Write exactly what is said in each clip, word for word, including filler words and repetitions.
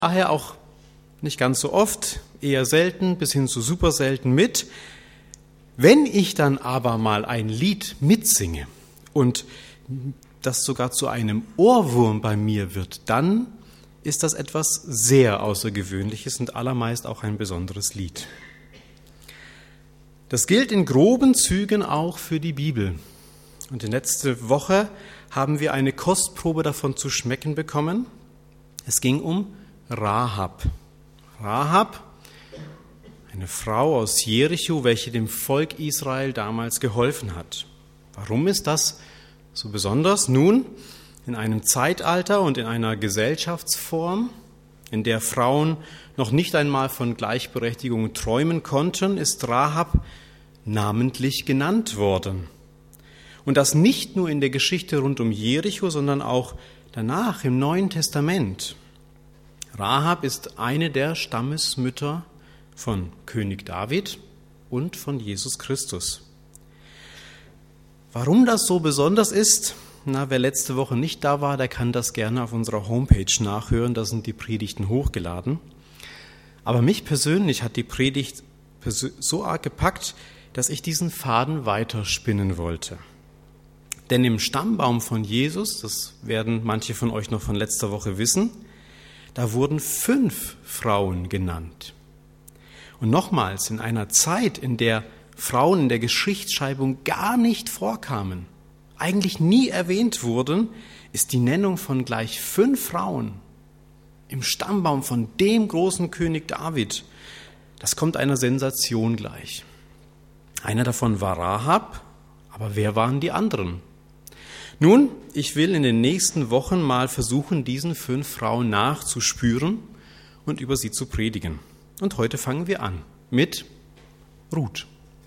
Daher auch nicht ganz so oft, eher selten bis hin zu super selten mit. Wenn ich dann aber mal ein Lied mitsinge und das sogar zu einem Ohrwurm bei mir wird, dann ist das etwas sehr Außergewöhnliches und allermeist auch ein besonderes Lied. Das gilt in groben Zügen auch für die Bibel. Und in letzter Woche haben wir eine Kostprobe davon zu schmecken bekommen. Es ging um Rahab. Rahab, eine Frau aus Jericho, welche dem Volk Israel damals geholfen hat. Warum ist das so besonders? Nun, in einem Zeitalter und in einer Gesellschaftsform, in der Frauen noch nicht einmal von Gleichberechtigung träumen konnten, ist Rahab namentlich genannt worden. Und das nicht nur in der Geschichte rund um Jericho, sondern auch danach im Neuen Testament. Rahab ist eine der Stammesmütter von König David und von Jesus Christus. Warum das so besonders ist, na, wer letzte Woche nicht da war, der kann das gerne auf unserer Homepage nachhören, da sind die Predigten hochgeladen. Aber mich persönlich hat die Predigt so arg gepackt, dass ich diesen Faden weiterspinnen wollte. Denn im Stammbaum von Jesus, das werden manche von euch noch von letzter Woche wissen, da wurden fünf Frauen genannt. Und nochmals, in einer Zeit, in der Frauen in der Geschichtsschreibung gar nicht vorkamen, eigentlich nie erwähnt wurden, ist die Nennung von gleich fünf Frauen im Stammbaum von dem großen König David, das kommt einer Sensation gleich. Einer davon war Rahab, aber wer waren die anderen? Nun, ich will in den nächsten Wochen mal versuchen, diesen fünf Frauen nachzuspüren und über sie zu predigen. Und heute fangen wir an mit Ruth.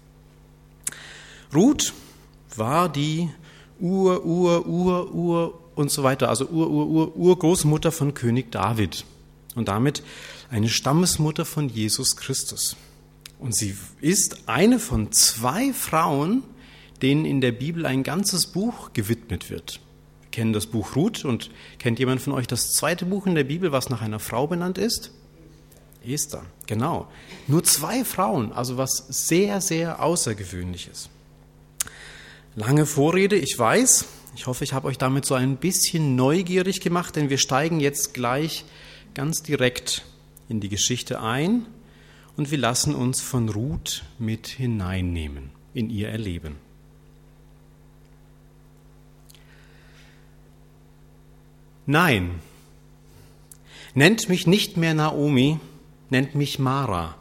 Ruth war die Ur, Ur, Ur, Ur und so weiter, also Ur, Ur, Ur, Urgroßmutter von König David und damit eine Stammesmutter von Jesus Christus. Und sie ist eine von zwei Frauen, denen in der Bibel ein ganzes Buch gewidmet wird. Wir kennen das Buch Ruth und kennt jemand von euch das zweite Buch in der Bibel, was nach einer Frau benannt ist? Esther, genau. Nur zwei Frauen, also was sehr, sehr Außergewöhnliches. Lange Vorrede, ich weiß. Ich hoffe, ich habe euch damit so ein bisschen neugierig gemacht, denn wir steigen jetzt gleich ganz direkt in die Geschichte ein und wir lassen uns von Ruth mit hineinnehmen in ihr Erleben. Nein, nennt mich nicht mehr Naomi, nennt mich Mara.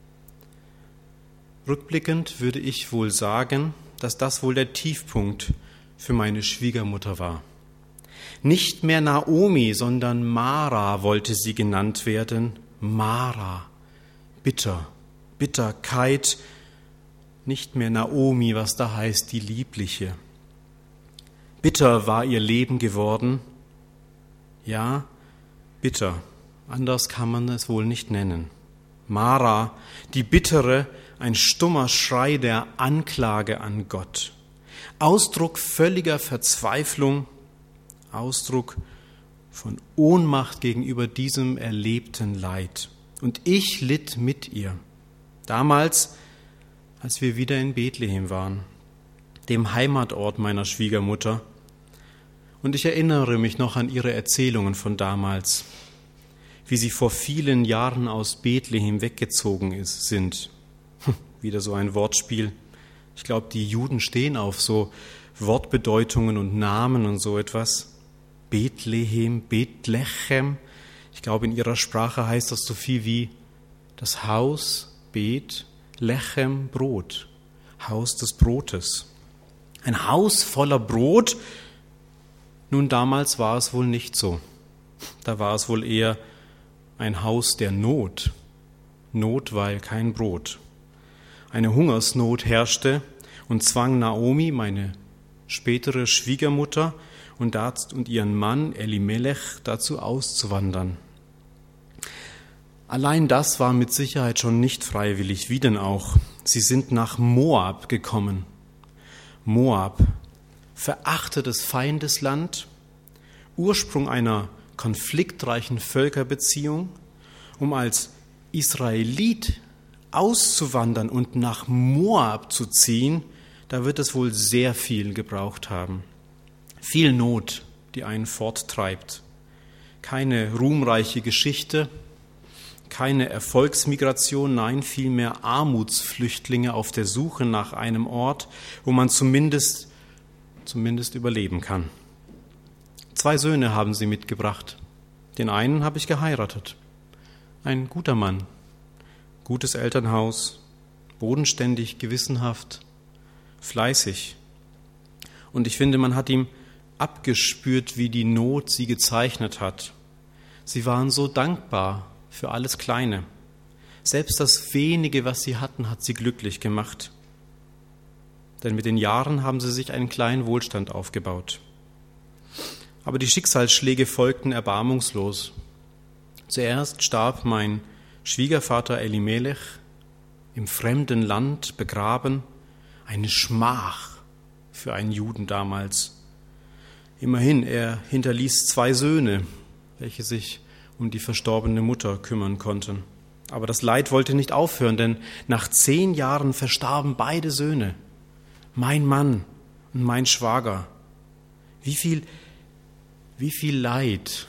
Rückblickend würde ich wohl sagen, dass das wohl der Tiefpunkt für meine Schwiegermutter war. Nicht mehr Naomi, sondern Mara wollte sie genannt werden. Mara, bitter, Bitterkeit. Nicht mehr Naomi, was da heißt, die Liebliche. Bitter war ihr Leben geworden. Ja, bitter. Anders kann man es wohl nicht nennen. Mara, die Bittere, ein stummer Schrei der Anklage an Gott. Ausdruck völliger Verzweiflung, Ausdruck von Ohnmacht gegenüber diesem erlebten Leid. Und ich litt mit ihr. Damals, als wir wieder in Bethlehem waren, dem Heimatort meiner Schwiegermutter. Und ich erinnere mich noch an ihre Erzählungen von damals, wie sie vor vielen Jahren aus Bethlehem weggezogen ist, sind. Wieder so ein Wortspiel. Ich glaube, die Juden stehen auf so Wortbedeutungen und Namen und so etwas. Bethlehem, Bethlechem. Ich glaube, in ihrer Sprache heißt das so viel wie das Haus, Bet, Lechem, Brot. Haus des Brotes. Ein Haus voller Brot. Nun, damals war es wohl nicht so. Da war es wohl eher ein Haus der Not. Not, weil kein Brot. Eine Hungersnot herrschte und zwang Naomi, meine spätere Schwiegermutter, und ihren Mann Elimelech dazu auszuwandern. Allein das war mit Sicherheit schon nicht freiwillig, wie denn auch. Sie sind nach Moab gekommen. Moab, verachtetes Feindesland, Ursprung einer konfliktreichen Völkerbeziehung um als Israelit auszuwandern und nach Moab zu ziehen, da wird es wohl sehr viel gebraucht haben. Viel Not, die einen forttreibt. Keine ruhmreiche Geschichte, keine Erfolgsmigration, nein, vielmehr Armutsflüchtlinge auf der Suche nach einem Ort, wo man zumindest, zumindest überleben kann. Zwei Söhne haben sie mitgebracht. Den einen habe ich geheiratet. Ein guter Mann, gutes Elternhaus, bodenständig, gewissenhaft, fleißig. Und ich finde, man hat ihm abgespürt, wie die Not sie gezeichnet hat. Sie waren so dankbar für alles Kleine. Selbst das Wenige, was sie hatten, hat sie glücklich gemacht. Denn mit den Jahren haben sie sich einen kleinen Wohlstand aufgebaut. Aber die Schicksalsschläge folgten erbarmungslos. Zuerst starb mein Schwiegervater Elimelech im fremden Land begraben, eine Schmach für einen Juden damals. Immerhin, er hinterließ zwei Söhne, welche sich um die verstorbene Mutter kümmern konnten. Aber das Leid wollte nicht aufhören, denn nach zehn Jahren verstarben beide Söhne, mein Mann und mein Schwager. Wie viel, wie viel Leid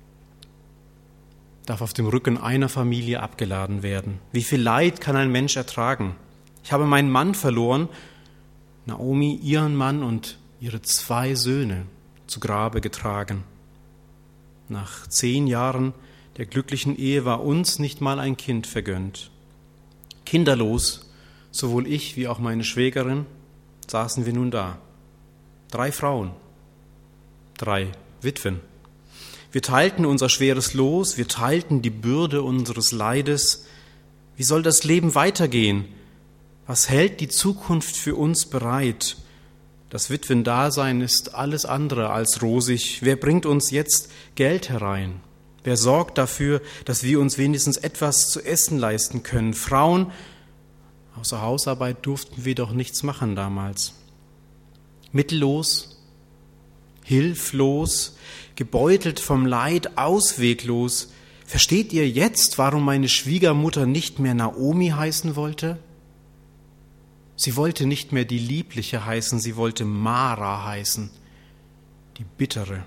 darf auf dem Rücken einer Familie abgeladen werden? Wie viel Leid kann ein Mensch ertragen? Ich habe meinen Mann verloren, Naomi ihren Mann und ihre zwei Söhne zu Grabe getragen. Nach zehn Jahren der glücklichen Ehe war uns nicht mal ein Kind vergönnt. Kinderlos, sowohl ich wie auch meine Schwägerin, saßen wir nun da. Drei Frauen, drei Witwen. Wir teilten unser schweres Los, wir teilten die Bürde unseres Leides. Wie soll das Leben weitergehen? Was hält die Zukunft für uns bereit? Das Witwendasein ist alles andere als rosig. Wer bringt uns jetzt Geld herein? Wer sorgt dafür, dass wir uns wenigstens etwas zu essen leisten können? Frauen, außer Hausarbeit durften wir doch nichts machen damals. Mittellos, hilflos, gebeutelt vom Leid, ausweglos. Versteht ihr jetzt, warum meine Schwiegermutter nicht mehr Naomi heißen wollte? Sie wollte nicht mehr die Liebliche heißen, sie wollte Mara heißen, die Bittere.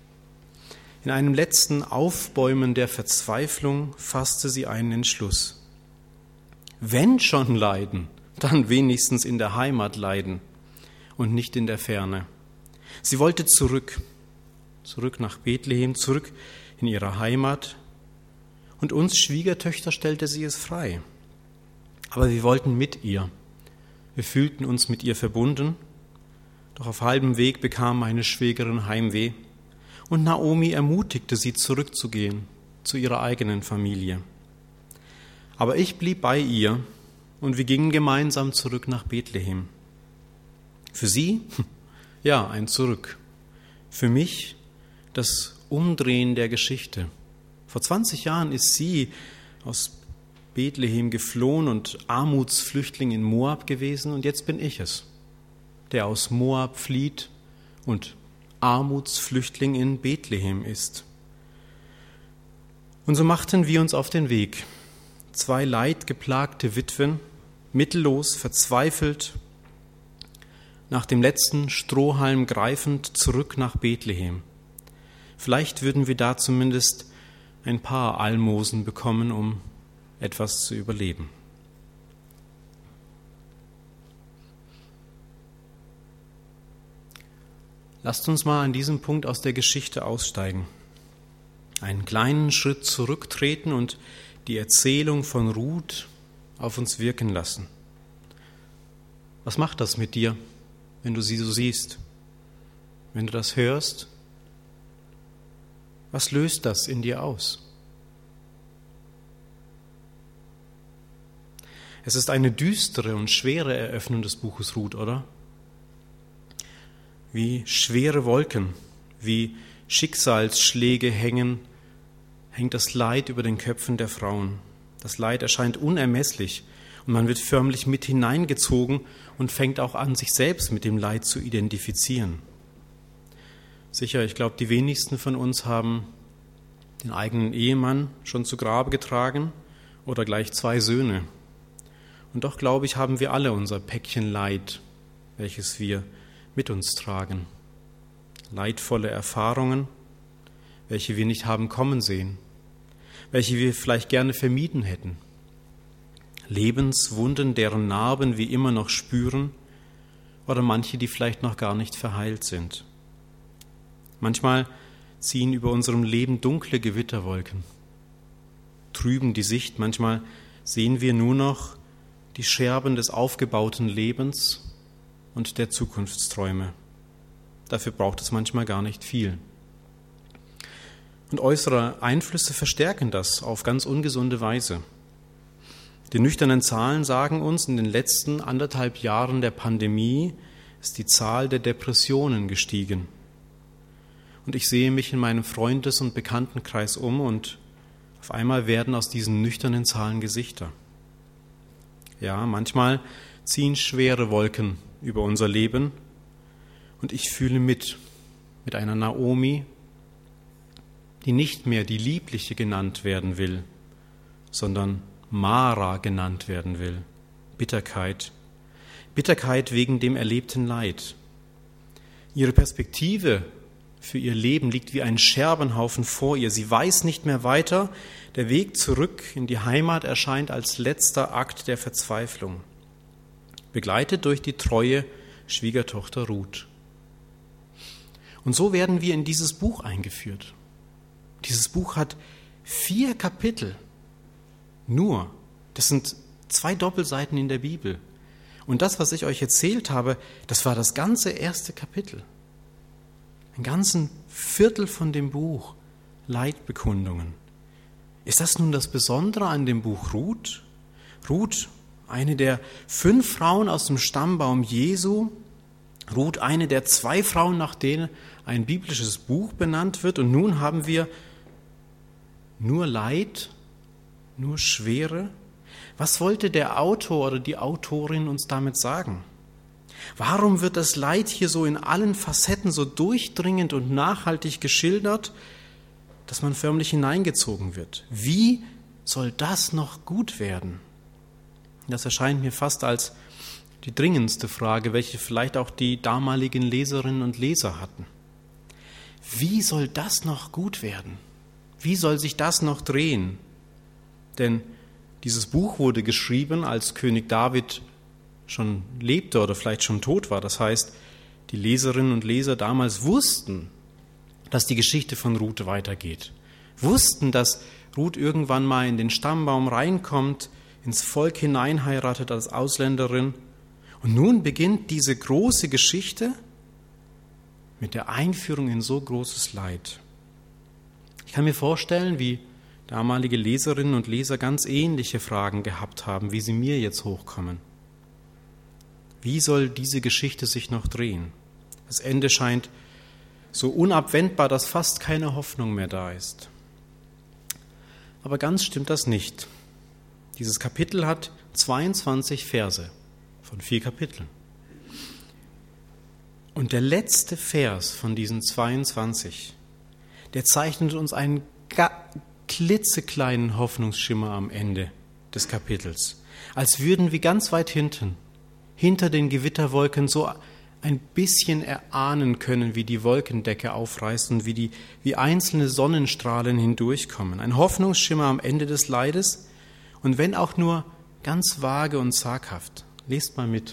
In einem letzten Aufbäumen der Verzweiflung fasste sie einen Entschluss. Wenn schon leiden, dann wenigstens in der Heimat leiden und nicht in der Ferne. Sie wollte zurück, zurück nach Bethlehem, zurück in ihre Heimat. Und uns Schwiegertöchter stellte sie es frei. Aber wir wollten mit ihr. Wir fühlten uns mit ihr verbunden. Doch auf halbem Weg bekam meine Schwägerin Heimweh. Und Naomi ermutigte sie, zurückzugehen zu ihrer eigenen Familie. Aber ich blieb bei ihr und wir gingen gemeinsam zurück nach Bethlehem. Für sie? Ja, ein Zurück. Für mich das Umdrehen der Geschichte. Vor zwanzig Jahren ist sie aus Bethlehem geflohen und Armutsflüchtling in Moab gewesen und jetzt bin ich es, der aus Moab flieht und Armutsflüchtling in Bethlehem ist. Und so machten wir uns auf den Weg. Zwei leidgeplagte Witwen, mittellos, verzweifelt, nach dem letzten Strohhalm greifend zurück nach Bethlehem. Vielleicht würden wir da zumindest ein paar Almosen bekommen, um etwas zu überleben. Lasst uns mal an diesem Punkt aus der Geschichte aussteigen. Einen kleinen Schritt zurücktreten und die Erzählung von Ruth auf uns wirken lassen. Was macht das mit dir, wenn du sie so siehst? Wenn du das hörst? Was löst das in dir aus? Es ist eine düstere und schwere Eröffnung des Buches Ruth, oder? Wie schwere Wolken, wie Schicksalsschläge hängen, hängt das Leid über den Köpfen der Frauen. Das Leid erscheint unermesslich und man wird förmlich mit hineingezogen und fängt auch an, sich selbst mit dem Leid zu identifizieren. Sicher, ich glaube, die wenigsten von uns haben den eigenen Ehemann schon zu Grabe getragen oder gleich zwei Söhne. Und doch, glaube ich, haben wir alle unser Päckchen Leid, welches wir mit uns tragen. Leidvolle Erfahrungen, welche wir nicht haben kommen sehen, welche wir vielleicht gerne vermieden hätten. Lebenswunden, deren Narben wir immer noch spüren, oder manche, die vielleicht noch gar nicht verheilt sind. Manchmal ziehen über unserem Leben dunkle Gewitterwolken, trüben die Sicht. Manchmal sehen wir nur noch die Scherben des aufgebauten Lebens und der Zukunftsträume. Dafür braucht es manchmal gar nicht viel. Und äußere Einflüsse verstärken das auf ganz ungesunde Weise. Die nüchternen Zahlen sagen uns, in den letzten anderthalb Jahren der Pandemie ist die Zahl der Depressionen gestiegen. Und ich sehe mich in meinem Freundes- und Bekanntenkreis um und auf einmal werden aus diesen nüchternen Zahlen Gesichter. Ja, manchmal ziehen schwere Wolken über unser Leben und ich fühle mit, mit einer Naomi, die nicht mehr die Liebliche genannt werden will, sondern Mara genannt werden will. Bitterkeit. Bitterkeit wegen dem erlebten Leid. Ihre Perspektive für ihr Leben liegt wie ein Scherbenhaufen vor ihr. Sie weiß nicht mehr weiter. Der Weg zurück in die Heimat erscheint als letzter Akt der Verzweiflung, begleitet durch die treue Schwiegertochter Ruth. Und so werden wir in dieses Buch eingeführt. Dieses Buch hat vier Kapitel. Nur, das sind zwei Doppelseiten in der Bibel. Und das, was ich euch erzählt habe, das war das ganze erste Kapitel. Ein ganzen Viertel von dem Buch, Leidbekundungen. Ist das nun das Besondere an dem Buch Ruth? Ruth, eine der fünf Frauen aus dem Stammbaum Jesu. Ruth, eine der zwei Frauen, nach denen ein biblisches Buch benannt wird. Und nun haben wir nur Leid, nur Schwere. Was wollte der Autor oder die Autorin uns damit sagen? Warum wird das Leid hier so in allen Facetten so durchdringend und nachhaltig geschildert, dass man förmlich hineingezogen wird? Wie soll das noch gut werden? Das erscheint mir fast als die dringendste Frage, welche vielleicht auch die damaligen Leserinnen und Leser hatten. Wie soll das noch gut werden? Wie soll sich das noch drehen? Denn dieses Buch wurde geschrieben, als König David schon lebte oder vielleicht schon tot war. Das heißt, die Leserinnen und Leser damals wussten, dass die Geschichte von Ruth weitergeht. Wussten, dass Ruth irgendwann mal in den Stammbaum reinkommt, ins Volk hineinheiratet als Ausländerin. Und nun beginnt diese große Geschichte mit der Einführung in so großes Leid. Ich kann mir vorstellen, wie damalige Leserinnen und Leser ganz ähnliche Fragen gehabt haben, wie sie mir jetzt hochkommen. Wie soll diese Geschichte sich noch drehen? Das Ende scheint so unabwendbar, dass fast keine Hoffnung mehr da ist. Aber ganz stimmt das nicht. Dieses Kapitel hat zweiundzwanzig Verse von vier Kapiteln. Und der letzte Vers von diesen zweiundzwanzig, der zeichnet uns einen klitzekleinen Hoffnungsschimmer am Ende des Kapitels. Als würden wir ganz weit hinten, hinter den Gewitterwolken, so ein bisschen erahnen können, wie die Wolkendecke aufreißt und wie, die, wie einzelne Sonnenstrahlen hindurchkommen. Ein Hoffnungsschimmer am Ende des Leides und wenn auch nur ganz vage und zaghaft. Lest mal mit.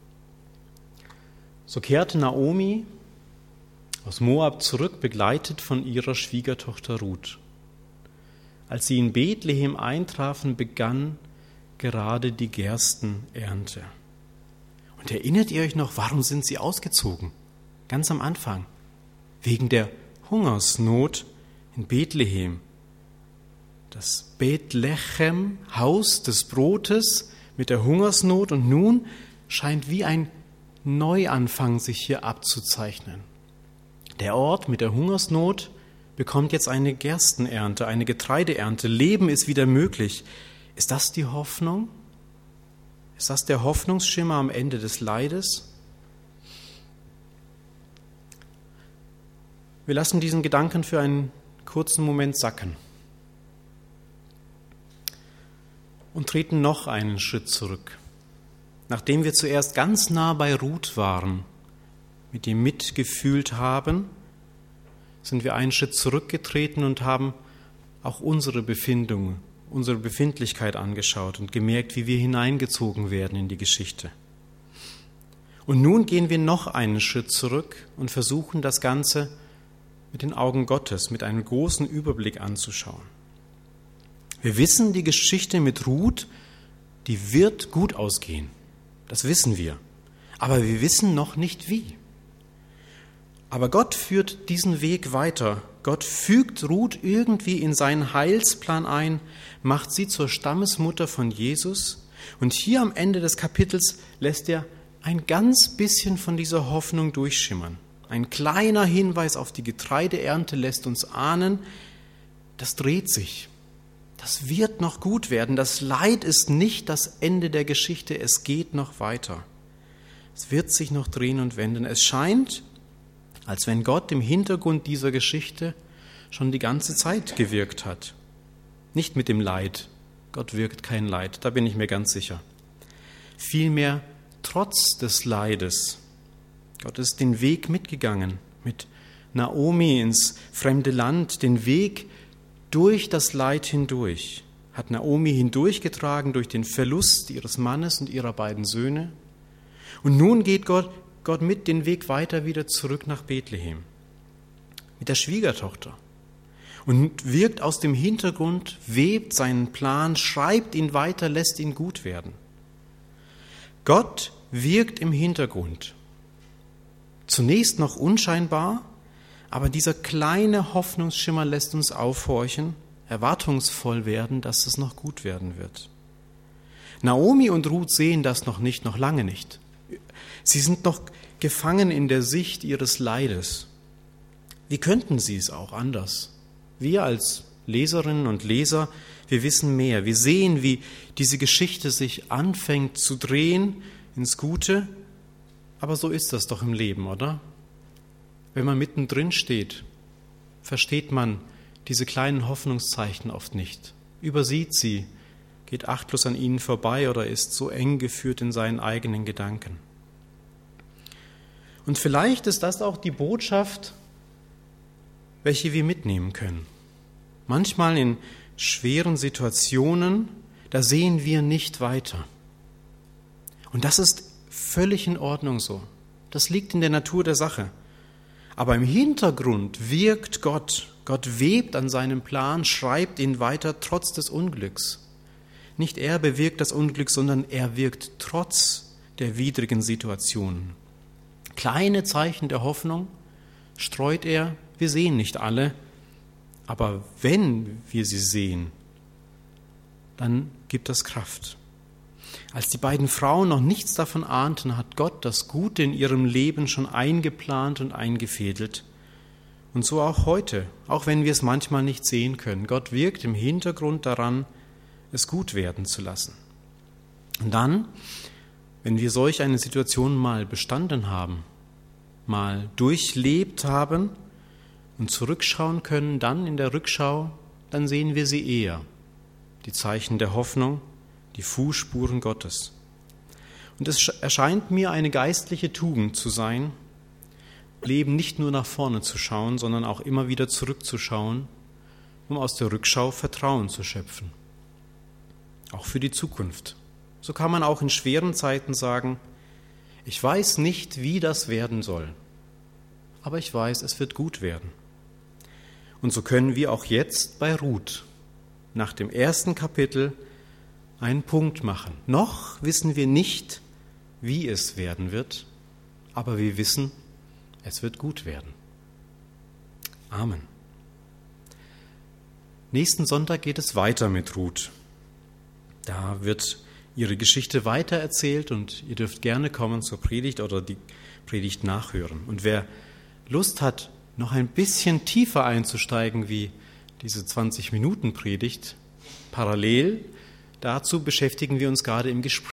So kehrte Naomi aus Moab zurück, begleitet von ihrer Schwiegertochter Ruth. Als sie in Bethlehem eintrafen, begann gerade die Gerstenernte. Und erinnert ihr euch noch, warum sind sie ausgezogen? Ganz am Anfang. Wegen der Hungersnot in Bethlehem. Das Bethlehem, Haus des Brotes mit der Hungersnot. Und nun scheint wie ein Neuanfang sich hier abzuzeichnen. Der Ort mit der Hungersnot bekommt jetzt eine Gerstenernte, eine Getreideernte. Leben ist wieder möglich. Ist das die Hoffnung? Ist das der Hoffnungsschimmer am Ende des Leides? Wir lassen diesen Gedanken für einen kurzen Moment sacken und treten noch einen Schritt zurück. Nachdem wir zuerst ganz nah bei Ruth waren, mit ihm mitgefühlt haben, sind wir einen Schritt zurückgetreten und haben auch unsere Befindungen, unsere Befindlichkeit angeschaut und gemerkt, wie wir hineingezogen werden in die Geschichte. Und nun gehen wir noch einen Schritt zurück und versuchen das Ganze mit den Augen Gottes, mit einem großen Überblick anzuschauen. Wir wissen, die Geschichte mit Ruth, die wird gut ausgehen. Das wissen wir. Aber wir wissen noch nicht wie. Aber Gott führt diesen Weg weiter. Gott fügt Ruth irgendwie in seinen Heilsplan ein, macht sie zur Stammesmutter von Jesus. Und hier am Ende des Kapitels lässt er ein ganz bisschen von dieser Hoffnung durchschimmern. Ein kleiner Hinweis auf die Getreideernte lässt uns ahnen, das dreht sich. Das wird noch gut werden. Das Leid ist nicht das Ende der Geschichte. Es geht noch weiter. Es wird sich noch drehen und wenden. Es scheint, als wenn Gott im Hintergrund dieser Geschichte schon die ganze Zeit gewirkt hat. Nicht mit dem Leid. Gott wirkt kein Leid, da bin ich mir ganz sicher. Vielmehr trotz des Leides. Gott ist den Weg mitgegangen, mit Naomi ins fremde Land, den Weg durch das Leid hindurch. Hat Naomi hindurchgetragen durch den Verlust ihres Mannes und ihrer beiden Söhne. Und nun geht Gott Gott mit den Weg weiter wieder zurück nach Bethlehem mit der Schwiegertochter und wirkt aus dem Hintergrund, webt seinen Plan, schreibt ihn weiter, lässt ihn gut werden. Gott wirkt im Hintergrund, zunächst noch unscheinbar, aber dieser kleine Hoffnungsschimmer lässt uns aufhorchen, erwartungsvoll werden, dass es noch gut werden wird. Naomi und Ruth sehen das noch nicht, noch lange nicht. Sie sind noch gefangen in der Sicht ihres Leides. Wie könnten sie es auch anders? Wir als Leserinnen und Leser, wir wissen mehr. Wir sehen, wie diese Geschichte sich anfängt zu drehen ins Gute. Aber so ist das doch im Leben, oder? Wenn man mittendrin steht, versteht man diese kleinen Hoffnungszeichen oft nicht, übersieht sie, geht achtlos an ihnen vorbei oder ist so eng geführt in seinen eigenen Gedanken. Und vielleicht ist das auch die Botschaft, welche wir mitnehmen können. Manchmal in schweren Situationen, da sehen wir nicht weiter. Und das ist völlig in Ordnung so. Das liegt in der Natur der Sache. Aber im Hintergrund wirkt Gott. Gott webt an seinem Plan, schreibt ihn weiter trotz des Unglücks. Nicht er bewirkt das Unglück, sondern er wirkt trotz der widrigen Situationen. Kleine Zeichen der Hoffnung streut er, wir sehen nicht alle, aber wenn wir sie sehen, dann gibt das Kraft. Als die beiden Frauen noch nichts davon ahnten, hat Gott das Gute in ihrem Leben schon eingeplant und eingefädelt. Und so auch heute, auch wenn wir es manchmal nicht sehen können. Gott wirkt im Hintergrund daran, es gut werden zu lassen. Und dann, wenn wir solch eine Situation mal bestanden haben, mal durchlebt haben und zurückschauen können, dann in der Rückschau, dann sehen wir sie eher. Die Zeichen der Hoffnung, die Fußspuren Gottes. Und es erscheint mir eine geistliche Tugend zu sein, Leben nicht nur nach vorne zu schauen, sondern auch immer wieder zurückzuschauen, um aus der Rückschau Vertrauen zu schöpfen. Auch für die Zukunft. So kann man auch in schweren Zeiten sagen, ich weiß nicht, wie das werden soll, aber ich weiß, es wird gut werden. Und so können wir auch jetzt bei Ruth nach dem ersten Kapitel einen Punkt machen. Noch wissen wir nicht, wie es werden wird, aber wir wissen, es wird gut werden. Amen. Nächsten Sonntag geht es weiter mit Ruth. Da wird ihre Geschichte weitererzählt und ihr dürft gerne kommen zur Predigt oder die Predigt nachhören. Und wer Lust hat, noch ein bisschen tiefer einzusteigen wie diese zwanzig Minuten Predigt, parallel dazu beschäftigen wir uns gerade im Gespräch